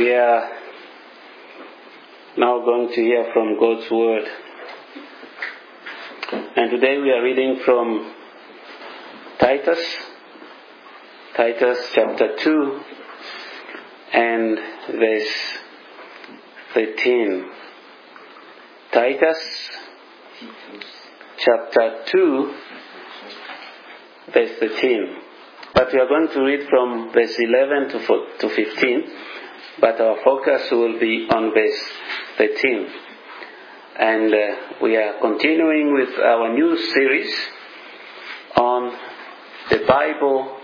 We are now going to hear from God's Word. And today we are reading from Titus chapter 2 and verse 13. Titus chapter 2 verse 13. But we are going to read from verse 11 to 15, but our focus will be on verse 13. And we are continuing with our new series on the Bible,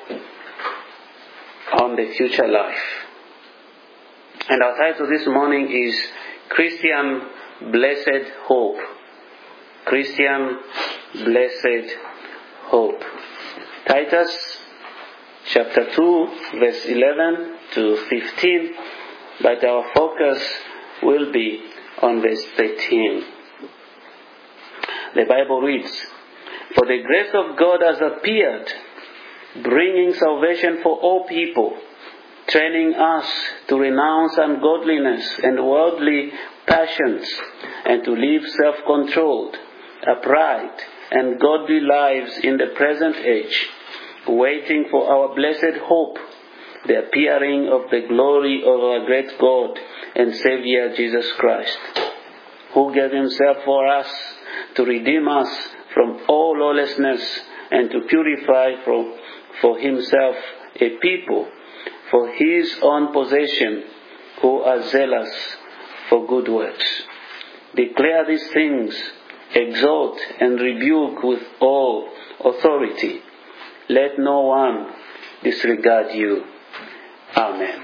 on the future life. And our title this morning is Christian Blessed Hope. Christian Blessed Hope. Titus chapter 2, verse 11 to 15, but our focus will be on verse 13. The Bible reads, "For the grace of God has appeared, bringing salvation for all people, training us to renounce ungodliness and worldly passions, and to live self-controlled, upright, and godly lives in the present age, waiting for our blessed hope, the appearing of the glory of our great God and Savior Jesus Christ, who gave himself for us to redeem us from all lawlessness and to purify for himself a people for his own possession who are zealous for good works. Declare these things, exhort and rebuke with all authority. Let no one disregard you." Amen.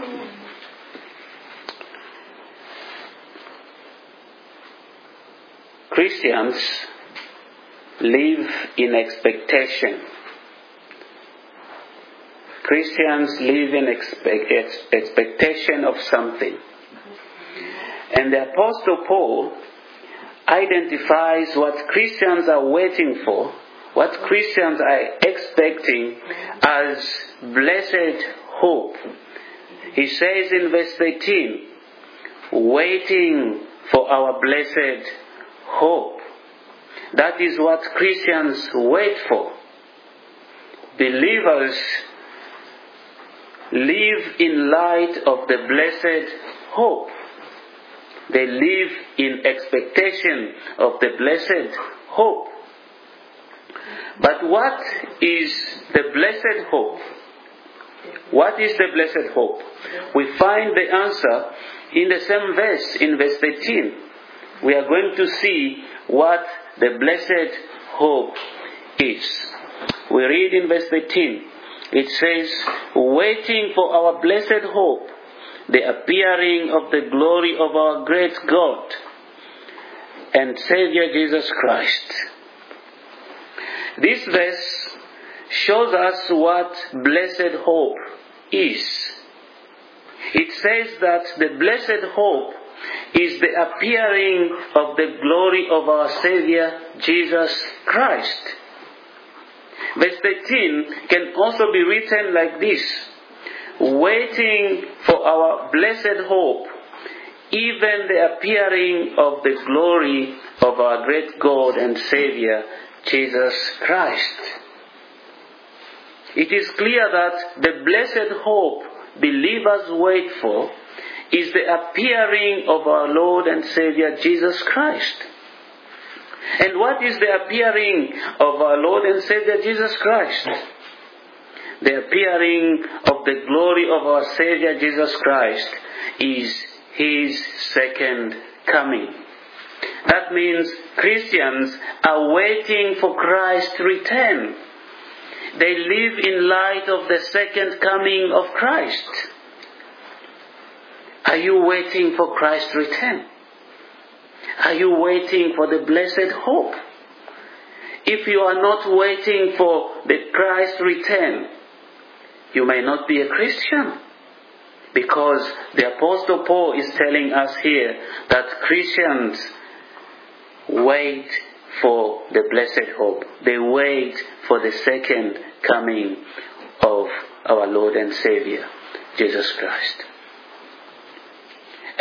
Christians live in expectation. Christians live in expectation of something. And the Apostle Paul identifies what Christians are waiting for, what Christians are expecting as blessed hope. He says in verse 13, waiting for our blessed hope. That is what Christians wait for. Believers live in light of the blessed hope. They live in expectation of the blessed hope. But what is the blessed hope? What is the blessed hope? We find the answer in the same verse, in verse 13. We are going to see what the blessed hope is. We read in verse 13. It says, waiting for our blessed hope, the appearing of the glory of our great God and Savior Jesus Christ. This verse shows us what blessed hope is. It says that the blessed hope is the appearing of the glory of our Savior Jesus Christ. Verse 13 can also be written like this: waiting for our blessed hope, even the appearing of the glory of our great God and Savior Jesus Christ. It is clear that the blessed hope believers wait for is the appearing of our Lord and Savior Jesus Christ. And what is the appearing of our Lord and Savior Jesus Christ? The appearing of the glory of our Savior Jesus Christ is his second coming. That means Christians are waiting for Christ's return. They live in light of the second coming of Christ. Are you waiting for Christ's return? Are you waiting for the blessed hope? If you are not waiting for the Christ's return, you may not be a Christian. Because the Apostle Paul is telling us here that Christians wait for the blessed hope. They wait for the second coming of our Lord and Savior, Jesus Christ.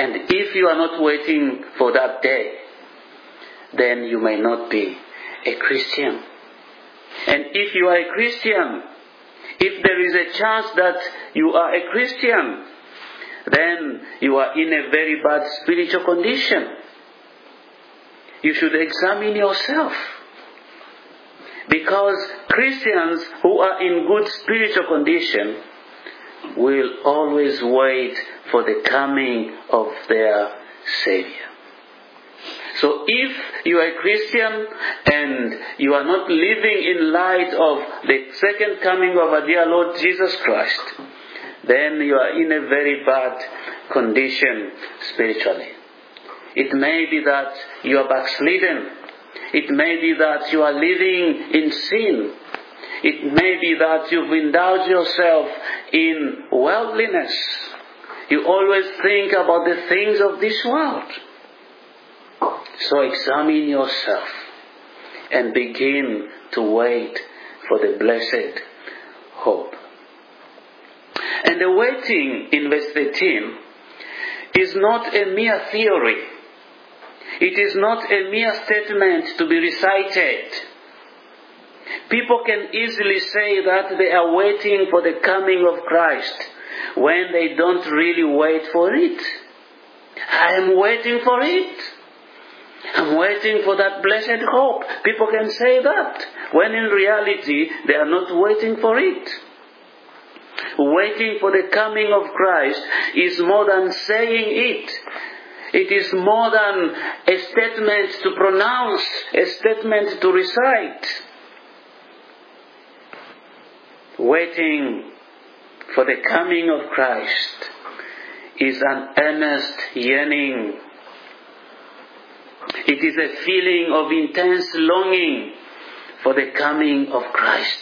And if you are not waiting for that day, then you may not be a Christian. And if you are a Christian, if there is a chance that you are a Christian, then you are in a very bad spiritual condition. You should examine yourself. Because Christians who are in good spiritual condition will always wait for the coming of their Savior. So if you are a Christian and you are not living in light of the second coming of our dear Lord Jesus Christ, then you are in a very bad condition spiritually. It may be that you are backslidden. It may be that you are living in sin. It may be that you've indulged yourself in worldliness. You always think about the things of this world. So examine yourself and begin to wait for the blessed hope. And the waiting in verse 13 is not a mere theory. It is not a mere statement to be recited. People can easily say that they are waiting for the coming of Christ when they don't really wait for it. I am waiting for it. I'm waiting for that blessed hope. People can say that, when in reality they are not waiting for it. Waiting for the coming of Christ is more than saying it. It is more than a statement to pronounce, a statement to recite. Waiting for the coming of Christ is an earnest yearning. It is a feeling of intense longing for the coming of Christ.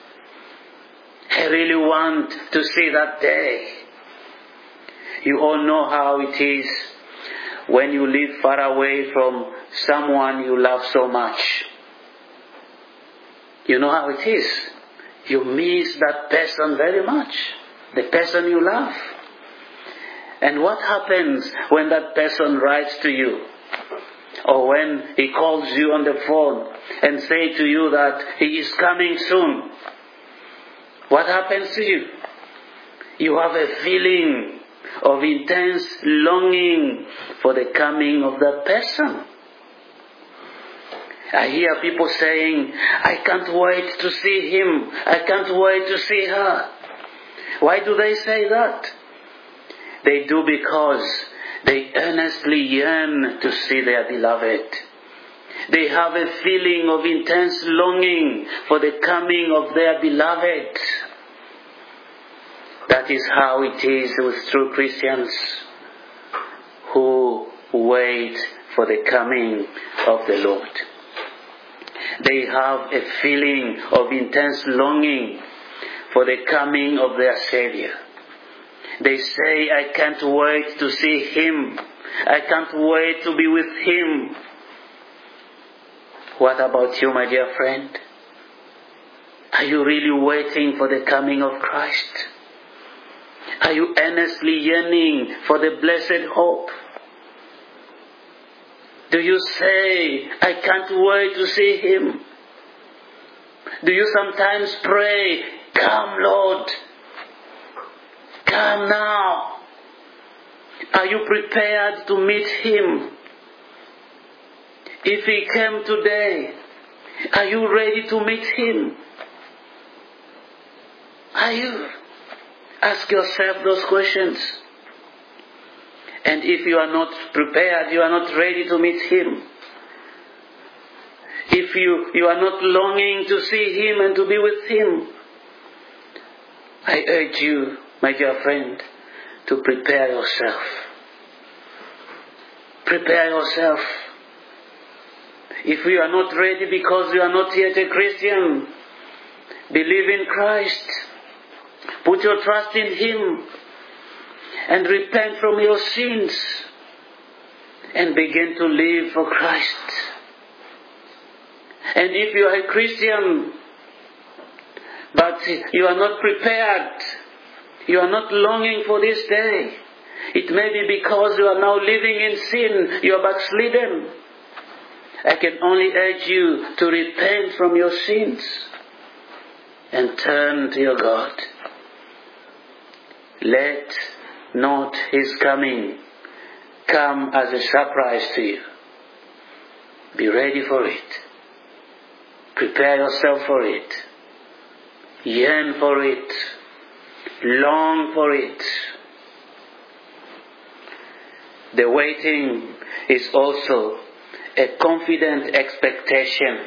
I really want to see that day. You all know how it is when you live far away from someone you love so much. You know how it is. You miss that person very much. The person you love. And what happens when that person writes to you? Or when he calls you on the phone and say to you that he is coming soon? What happens to you? You have a feeling of intense longing for the coming of that person. I hear people saying, I can't wait to see him. I can't wait to see her. Why do they say that? They do because they earnestly yearn to see their beloved. They have a feeling of intense longing for the coming of their beloved. That is how it is with true Christians who wait for the coming of the Lord. They have a feeling of intense longing for the coming of their Savior. They say, I can't wait to see Him. I can't wait to be with Him. What about you, my dear friend? Are you really waiting for the coming of Christ? Are you earnestly yearning for the blessed hope? Do you say, I can't wait to see Him? Do you sometimes pray, come Lord, come now? Are you prepared to meet Him? If He came today, are you ready to meet Him? Are you? Ask yourself those questions. And if you are not prepared, you are not ready to meet Him. If you are not longing to see Him and to be with Him, I urge you, my dear friend, to prepare yourself. Prepare yourself. If you are not ready because you are not yet a Christian, believe in Christ. Put your trust in Him. And repent from your sins. And begin to live for Christ. And if you are a Christian, but you are not prepared, you are not longing for this day, It may be because you are now living in sin, you are backslidden. I can only urge you to repent from your sins and turn to your God. Let not His coming come as a surprise to you. Be ready for it. Prepare yourself for it. Yearn for it. Long for it. The waiting is also a confident expectation.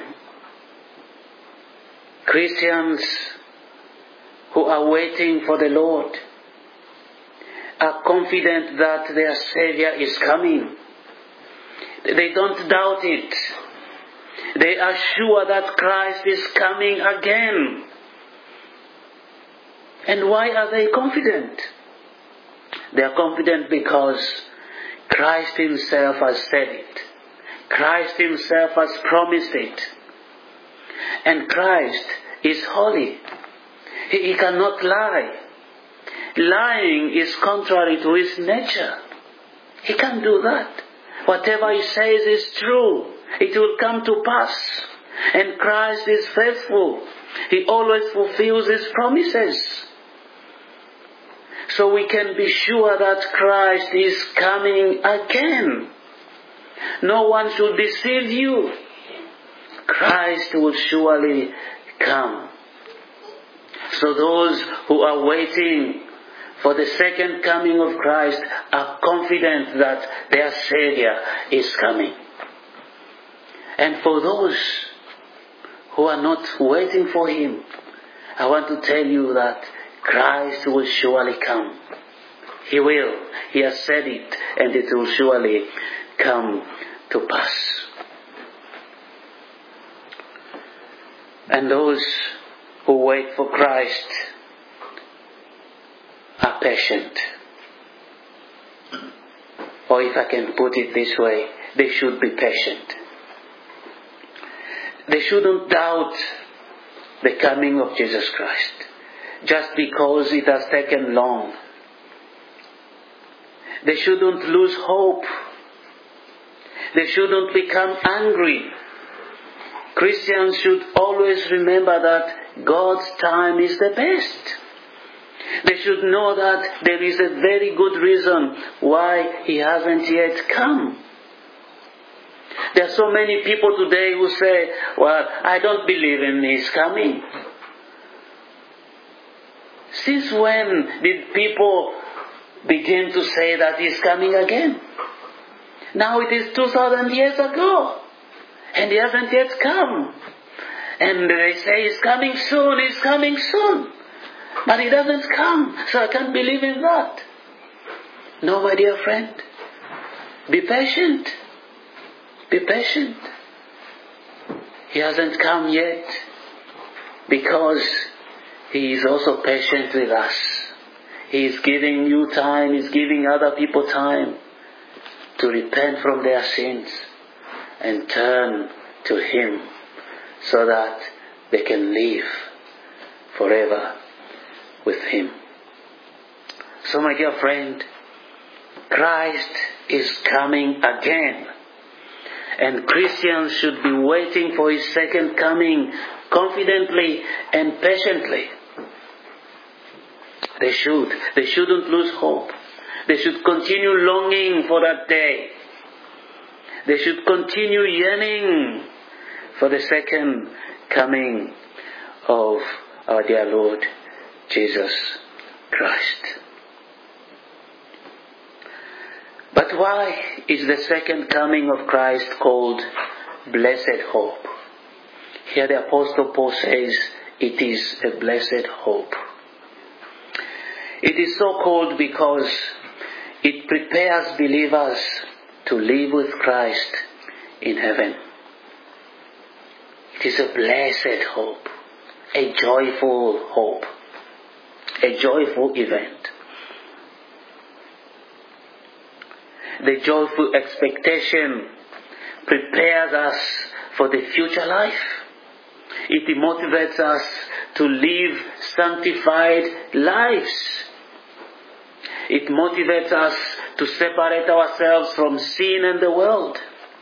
Christians who are waiting for the Lord are confident that their Savior is coming. They don't doubt it. They are sure that Christ is coming again. And why are they confident? They are confident because Christ Himself has said it. Christ Himself has promised it. And Christ is holy. He cannot lie. Lying is contrary to His nature. He can't do that. Whatever He says is true. It will come to pass. And Christ is faithful. He always fulfills His promises. So we can be sure that Christ is coming again. No one should deceive you. Christ will surely come. So those who are waiting for the second coming of Christ are confident that their Savior is coming. And for those who are not waiting for Him, I want to tell you that Christ will surely come. He will. He has said it, and it will surely come to pass. And those who wait for Christ are patient. Or if I can put it this way, they should be patient. They shouldn't doubt the coming of Jesus Christ just because it has taken long. They shouldn't lose hope. They shouldn't become angry. Christians should always remember that God's time is the best. They should know that there is a very good reason why He hasn't yet come. There are so many people today who say, well, I don't believe in His coming. Since when did people begin to say that He's coming again? Now it is 2,000 years ago. And He hasn't yet come. And they say He's coming soon, He's coming soon. But He doesn't come. So I can't believe in that. No, my dear friend. Be patient. Be patient. He hasn't come yet. Because He is also patient with us. He is giving you time. He's giving other people time to repent from their sins and turn to Him so that they can live forever with Him. So my dear friend, Christ is coming again. And Christians should be waiting for His second coming confidently and patiently. They should. They shouldn't lose hope. They should continue longing for that day. They should continue yearning for the second coming of our dear Lord Jesus Christ. But why is the second coming of Christ called blessed hope? Here the Apostle Paul says it is a blessed hope. It is so called because it prepares believers to live with Christ in heaven. It is a blessed hope, a joyful hope, a joyful event. The joyful expectation prepares us for the future life. It motivates us to live sanctified lives. It motivates us to separate ourselves from sin and the world.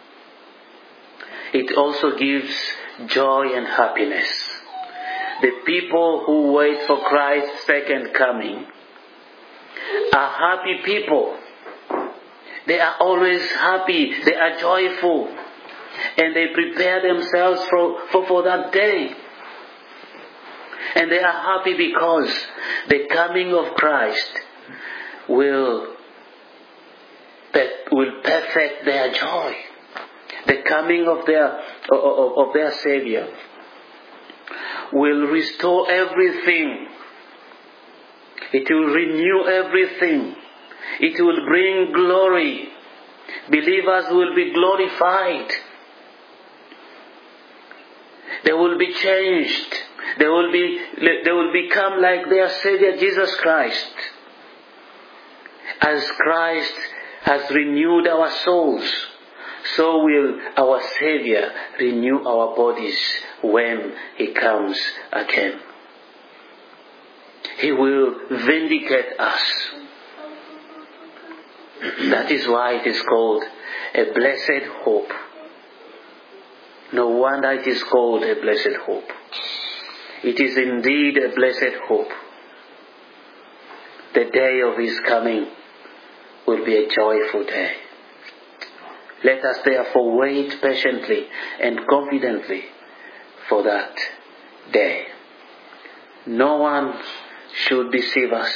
It also gives joy and happiness. The people who wait for Christ's second coming are happy people. They are always happy. They are joyful. And they prepare themselves for that day. And they are happy because the coming of Christ will perfect their joy. The coming of their Savior will restore everything. It will renew everything. It will bring glory. Believers will be glorified. They will be changed. They will become like their Savior Jesus Christ. As Christ has renewed our souls, so will our Savior renew our bodies when He comes again. He will vindicate us. That is why it is called a blessed hope. No wonder it is called a blessed hope. It is indeed a blessed hope. The day of His coming will be a joyful day. Let us therefore wait patiently and confidently for that day. No one should deceive us.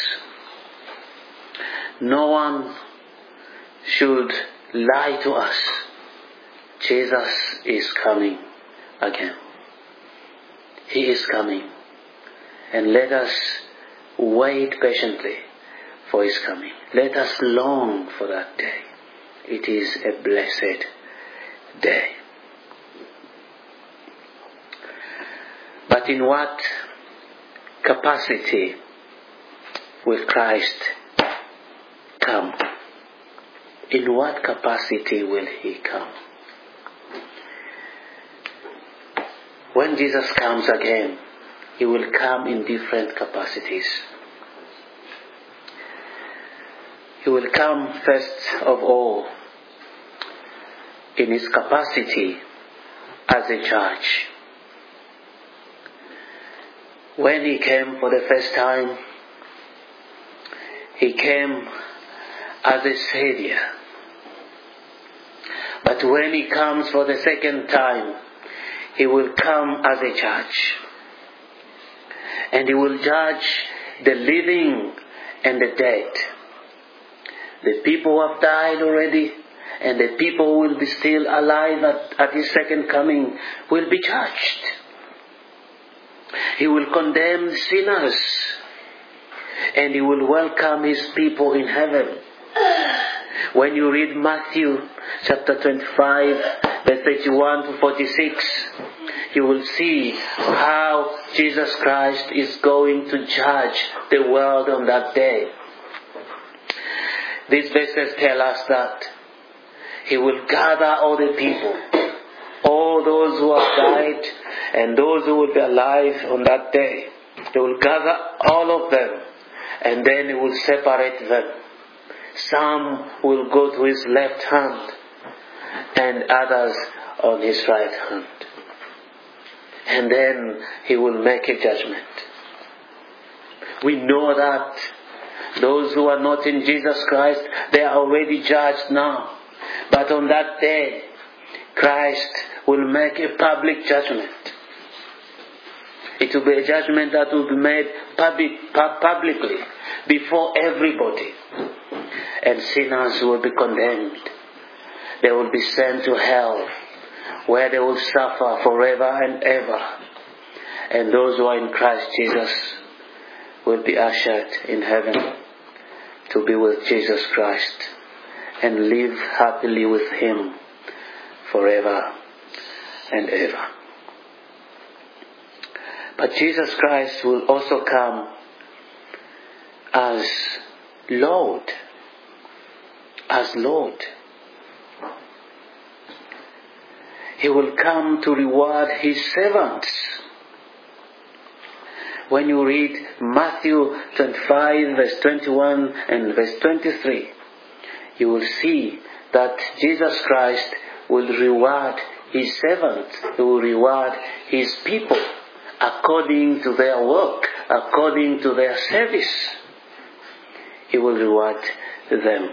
No one should lie to us. Jesus is coming again. He is coming. And let us wait patiently for His coming. Let us long for that day. It is a blessed day. But in what capacity will Christ come? In what capacity will He come? When Jesus comes again, He will come in different capacities. He will come first of all in His capacity as a judge. When He came for the first time, He came as a Savior. But when He comes for the second time, He will come as a judge. And He will judge the living and the dead. The people who have died already and the people who will be still alive at His second coming will be judged. He will condemn sinners and He will welcome His people in heaven. When you read Matthew chapter 25, verse 31 to 46, you will see how Jesus Christ is going to judge the world on that day. These verses tell us that He will gather all the people, all those who have died and those who will be alive on that day. He will gather all of them and then He will separate them. Some will go to His left hand and others on His right hand. And then He will make a judgment. We know that those who are not in Jesus Christ, they are already judged now. But on that day, Christ will make a public judgment. It will be a judgment that will be made publicly before everybody. And sinners will be condemned. They will be sent to hell, where they will suffer forever and ever. And those who are in Christ Jesus will be ushered in heaven to be with Jesus Christ and live happily with Him forever and ever. But Jesus Christ will also come as Lord. As Lord. He will come to reward His servants. when you read Matthew 25 verse 21 and verse 23, you will see that Jesus Christ will reward His servants, He will reward His people according to their work, according to their service. He will reward them.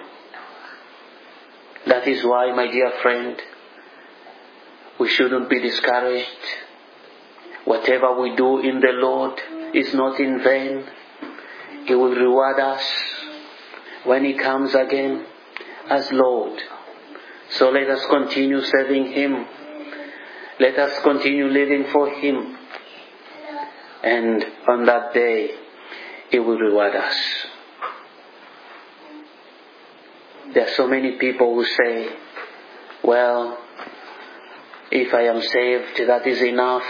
That is why, my dear friend, we shouldn't be discouraged. Whatever we do in the Lord is not in vain. He will reward us when He comes again as Lord. So let us continue serving Him. Let us continue living for Him. And on that day, He will reward us. There are so many people who say, well, if I am saved, that is enough.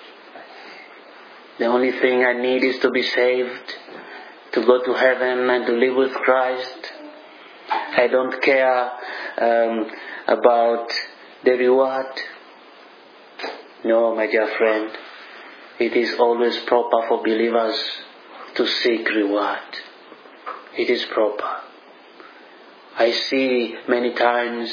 The only thing I need is to be saved, to go to heaven and to live with Christ. I don't care about the reward. No, my dear friend, it is always proper for believers to seek reward. It is proper. I see many times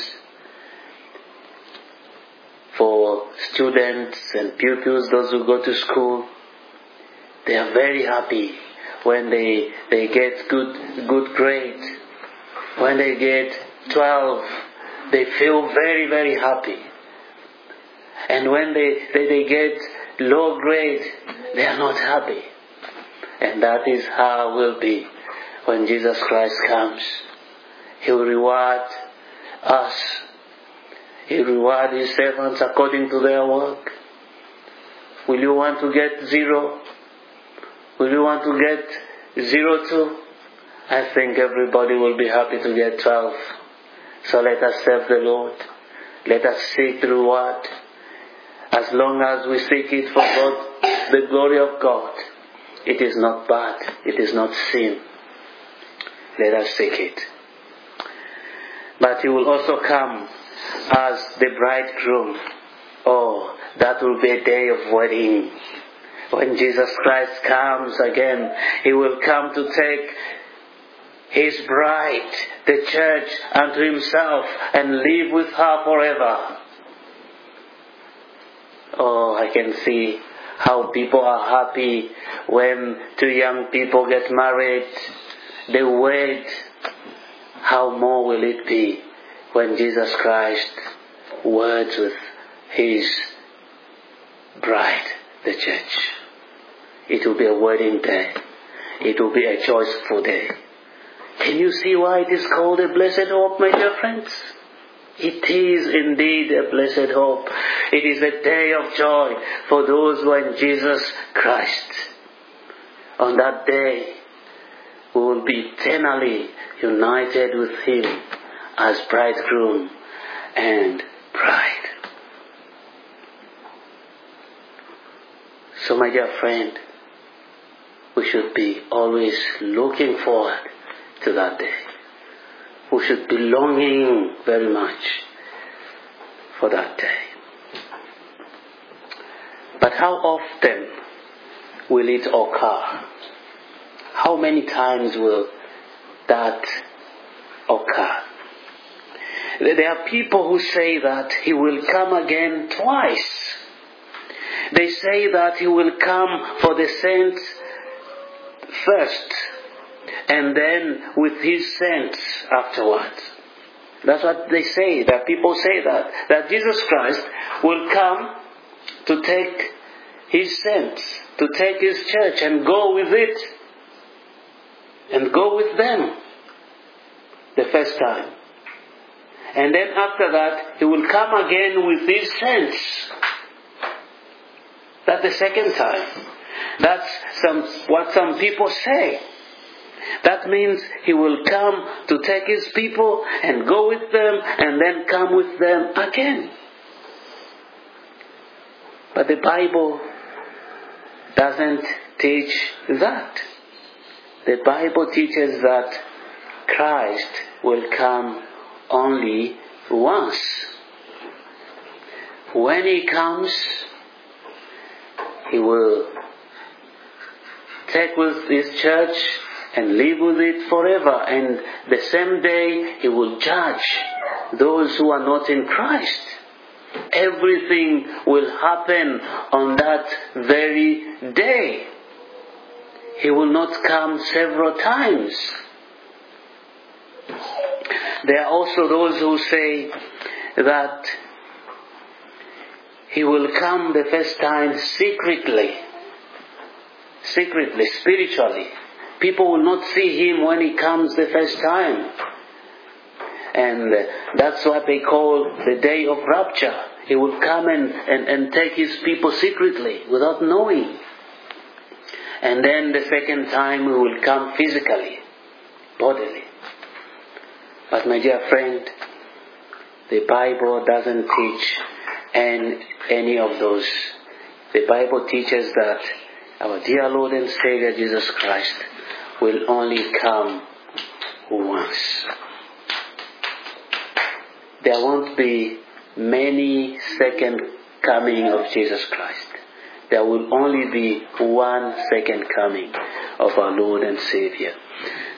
for students and pupils, those who go to school, they are very happy when they get good grades. When they get 12, they feel very, very happy. And when they get low grade, they are not happy. And that is how it will be when Jesus Christ comes. He will reward us. He will reward His servants according to their work. Will you want to get 0? Will you want to get 0 too? I think everybody will be happy to get 12. So let us serve the Lord. Let us seek the reward. As long as we seek it for God, the glory of God, it is not bad. It is not sin. Let us seek it. But He will also come as the bridegroom. Oh, that will be a day of wedding. When Jesus Christ comes again, He will come to take His bride, the church, unto Himself and live with her forever. Oh, I can see how people are happy when 2 young people get married. They wed. How more will it be when Jesus Christ words with His bride, the church? It will be a wedding day. It will be a joyful day. Can you see why it is called a blessed hope, my dear friends? It is indeed a blessed hope. It is a day of joy for those who are in Jesus Christ. On that day, we will be eternally united with Him as bridegroom and bride. So, my dear friend, we should be always looking forward to that day. We should be longing very much for that day. But how often will it occur? How many times will that occur? There are people who say that He will come again twice. They say that He will come for the saints first, and then with His saints afterwards. That's what they say. That people say that Jesus Christ will come to take His saints, to take His church and go with it, and go with them the first time. And then after that, He will come again with His saints. That's the second time. That's what some people say. That means He will come to take His people and go with them and then come with them again. But the Bible doesn't teach that. The Bible teaches that Christ will come only once. When He comes, He will take with His church and live with it forever. And the same day He will judge those who are not in Christ. Everything will happen on that very day. He will not come several times. There are also those who say that He will come the first time secretly, spiritually. People will not see Him when He comes the first time. And that's what they call the day of rapture. He will come and take His people secretly, without knowing. And then the second time He will come physically, bodily. But my dear friend, the Bible doesn't teach any of those. The Bible teaches that our dear Lord and Savior Jesus Christ will only come once. There won't be many second coming of Jesus Christ. There will only be one second coming of our Lord and Savior.